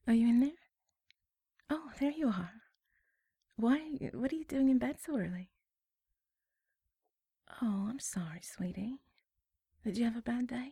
Are you in there? Oh, there you are. Why? What are you doing in bed so early? Oh, I'm sorry, sweetie. Did you have a bad day?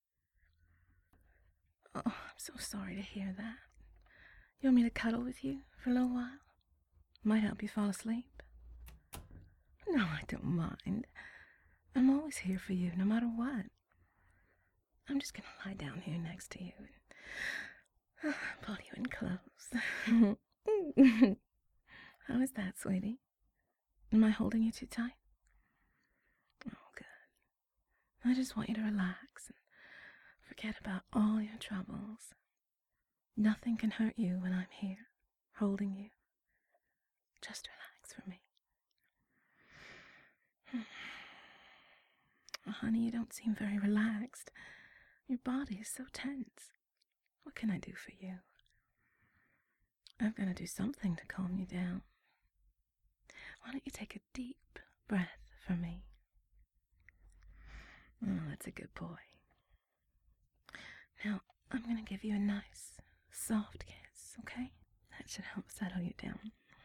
Oh, I'm so sorry to hear that. You want me to cuddle with you for a little while? Might help you fall asleep. No, I don't mind. I'm always here for you, no matter what. I'm just gonna lie down here next to you and pull you in close. How is that, sweetie? Am I holding you too tight? Oh, good. I just want you to relax and forget about all your troubles. Nothing can hurt you when I'm here, holding you. Just relax for me. Oh, honey, you don't seem very relaxed. Your body is so tense. What can I do for you? I've got to do something to calm you down. Why don't you take a deep breath for me? Oh, that's a good boy. Now, I'm going to give you a nice, soft kiss, okay? That should help settle you down.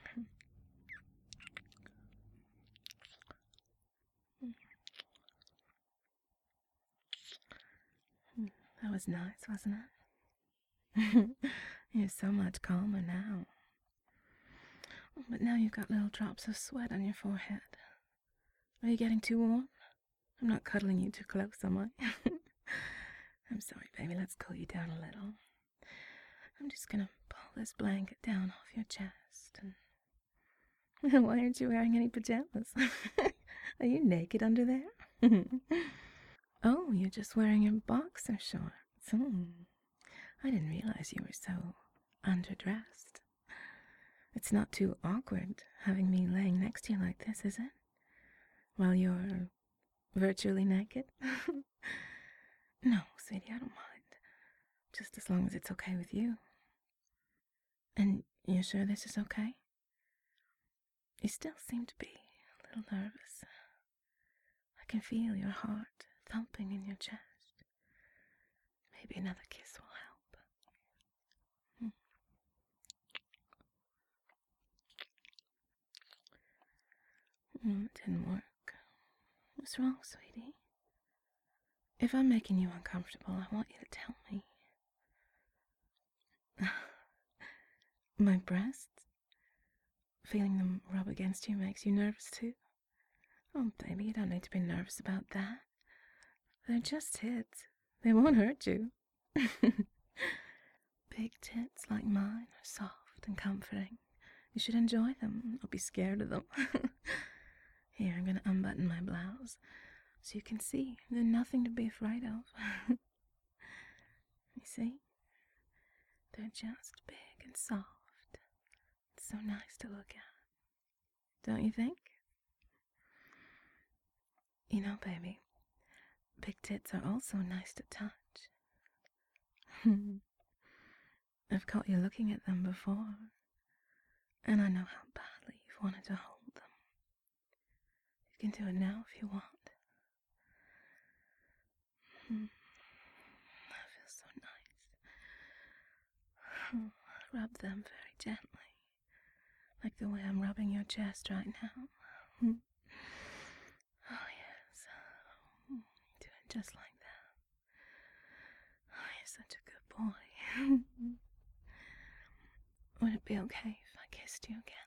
That was nice, wasn't it? You're so much calmer now. But now you've got little drops of sweat on your forehead. Are you getting too warm? I'm not cuddling you too close, am I? I'm sorry, baby. Let's cool you down a little. I'm just gonna pull this blanket down off your chest. And why aren't you wearing any pajamas? Are you naked under there? Oh, you're just wearing your boxer shorts. I didn't realize you were so underdressed. It's not too awkward having me laying next to you like this, is it? While you're virtually naked? No, sweetie, I don't mind. Just as long as it's okay with you. And you're sure this is okay? You still seem to be a little nervous. I can feel your heart thumping in your chest. Maybe another kiss will help. It didn't work. What's wrong, sweetie? If I'm making you uncomfortable, I want you to tell me. My breasts? Feeling them rub against you makes you nervous too? Oh, baby, you don't need to be nervous about that. They're just tits. They won't hurt you. Big tits like mine are soft and comforting. You should enjoy them, not be scared of them. Here, I'm going to unbutton my blouse so you can see they're nothing to be afraid of. You see? They're just big and soft. It's so nice to look at. Don't you think? You know, baby, big tits are also nice to touch. I've caught you looking at them before, and I know how badly you've wanted to hold them. You can do it now if you want. That feels so nice. Rub them very gently, like the way I'm rubbing your chest right now. Oh, yes. Do it just like that. Oh, you're such a good boy. Would it be okay if I kissed you again?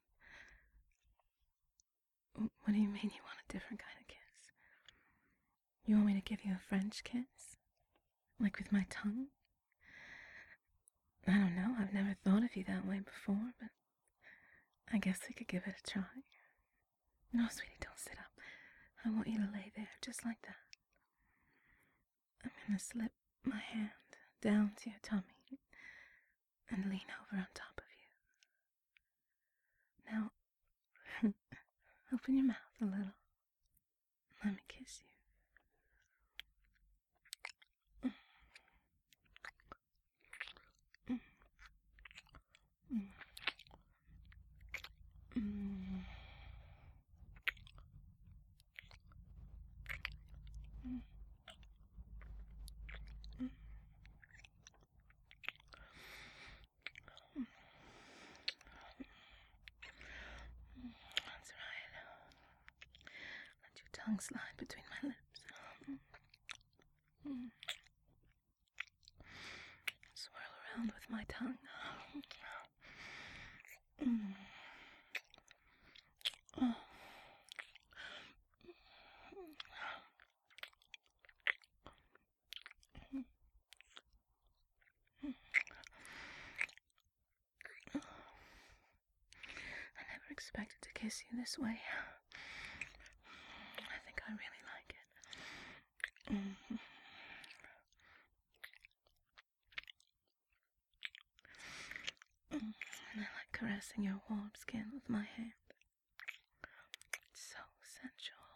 What do you mean you want a different kind of kiss? You want me to give you a French kiss? Like with my tongue? I don't know, I've never thought of you that way before, but I guess we could give it a try. No, sweetie, don't sit up. I want you to lay there, just like that. I'm gonna slip my hand down to your tummy and lean over on top of you. Now, open your mouth a little. Let me kiss you. tongue slide between my lips. Swirl around with my tongue. I never expected to kiss you this way. I think I really like it. And I like caressing your warm skin with my hand. It's so sensual.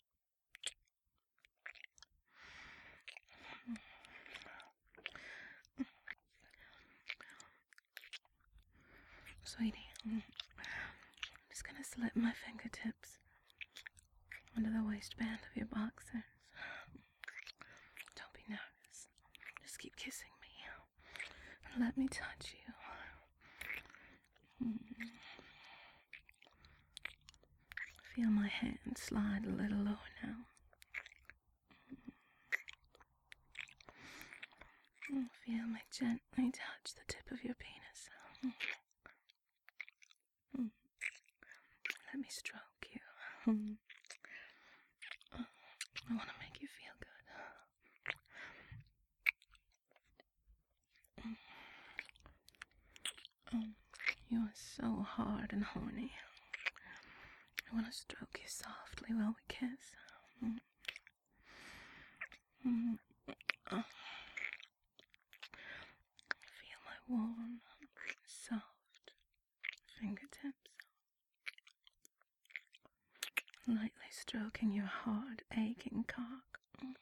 Sweetie, I'm just gonna slip my fingertips under the waistband of your boxers. Don't be nervous. Just keep kissing me. And let me touch you. Feel my hand slide a little lower now. Feel me gently touch the tip of your penis. Let me stroke you. I want to make you feel good. You are so hard and horny. I want to stroke you softly while we kiss. Feel my warm, soft fingertips lightly stroking your hard, aching cock.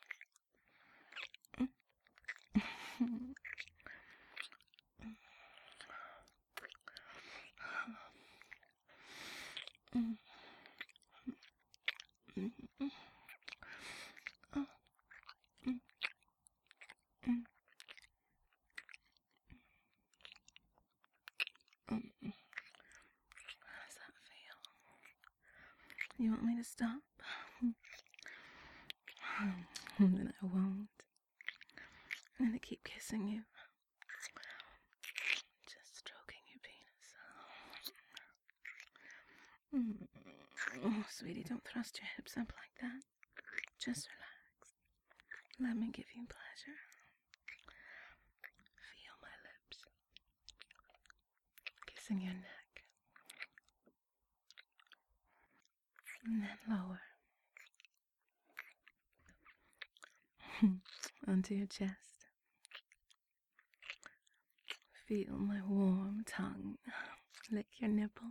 How does that feel? You want me to stop? Then I won't. I'm gonna keep kissing you. Just stroking your penis. Oh, sweetie, don't thrust your hips up like that. Just relax. Let me give you pleasure. Feel my lips. Kissing your neck. And then lower. Onto your chest. Feel my warm tongue lick your nipple.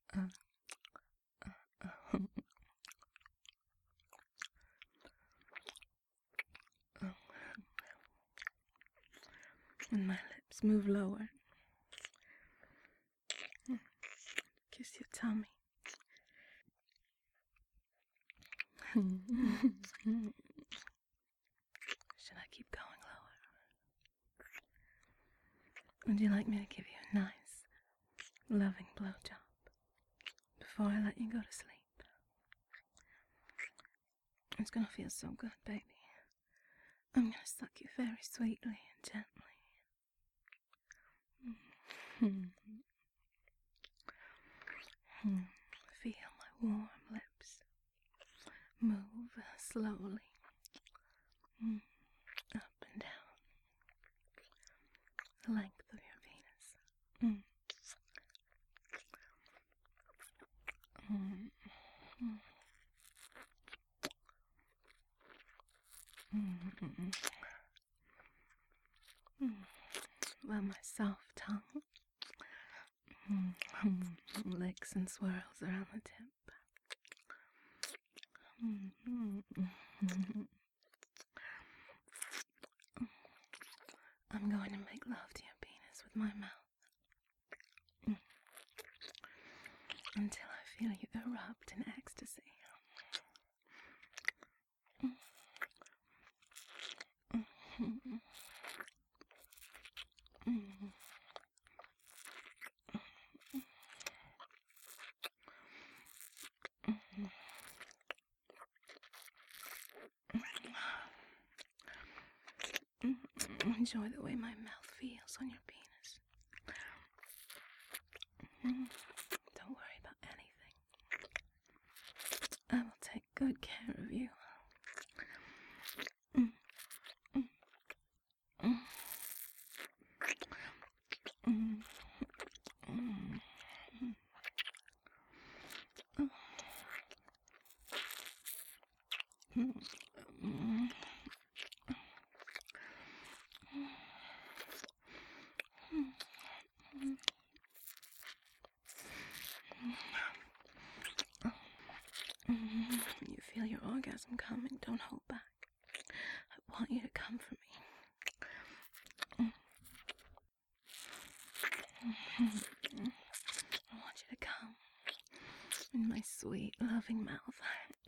And my lips move lower. Kiss your tummy. Should I keep going lower? Would you like me to give you a nice, loving blowjob before I let you go to sleep? It's gonna feel so good, baby. I'm gonna suck you very sweetly and gently. Feel my warm lips move slowly up and down the length of your penis. While my soft tongue licks and swirls around the tip. I'm going to make love to your penis with my mouth until I feel you erupt in ecstasy. enjoy the way my mouth feels on your penis. Don't worry about anything. I will take good care of you. When you feel your orgasm coming, don't hold back. I want you to come for me. I want you to come in my sweet, loving mouth.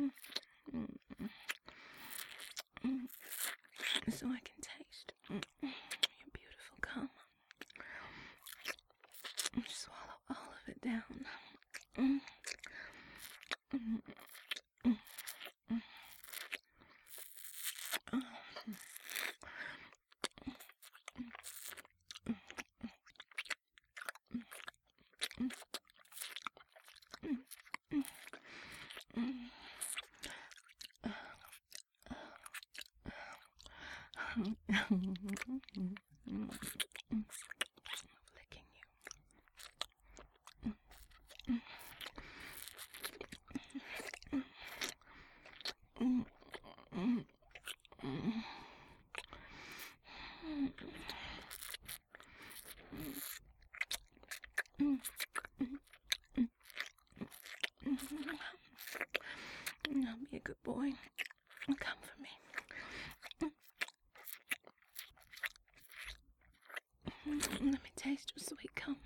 So I can taste your beautiful cum. Swallow all of it down. Licking you. Now be a good boy. Come for me. Let me taste your sweet cum.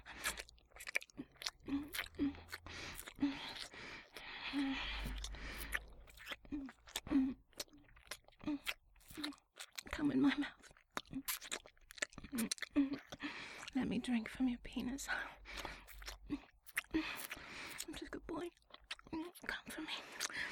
Come in my mouth. Let me drink from your penis. I'm just a good boy. Come for me.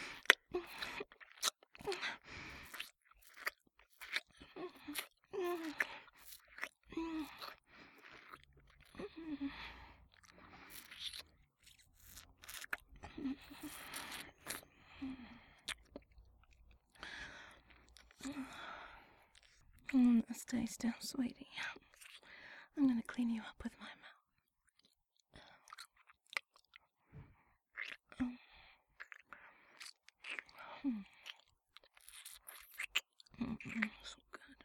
Stay still, sweetie. I'm gonna clean you up with my mouth. So good.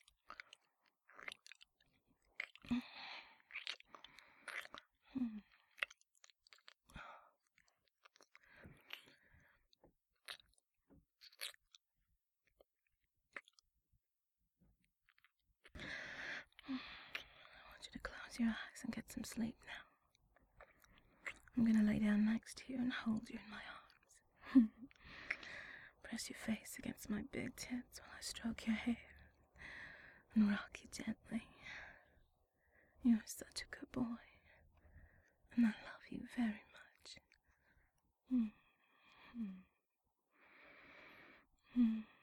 I want you to close your eyes and get some sleep now. I'm gonna lay down next to you and hold you in my arms. Press your face against my big tits while I stroke your hair and rock you gently. You are such a good boy, and I love you very much.